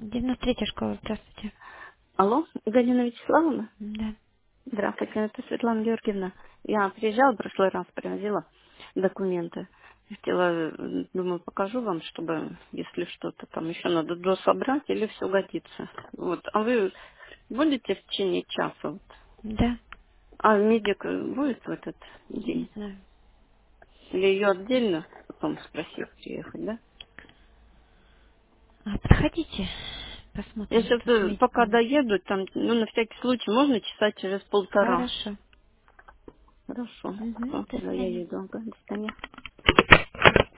93-я школа, здравствуйте. Алло, Галина Вячеславовна? Да. Здравствуйте, это Светлана Георгиевна. Я приезжала в прошлый раз, привозила документы. Хотела, думаю, покажу вам, чтобы, если что-то там еще надо дособрать или все годится. Вот. А вы будете в течение часа? Вот? Да. А медик будет в этот Не день? знаю. Или ее отдельно потом спросить приехать, да? А, подходите. Я Посмотрим, сейчас что с пока медиком. доеду, там, ну, на всякий случай, можно часа через полтора. Хорошо. Хорошо. Угу. Все, До тогда я свидания. еду. Ага, до свидания.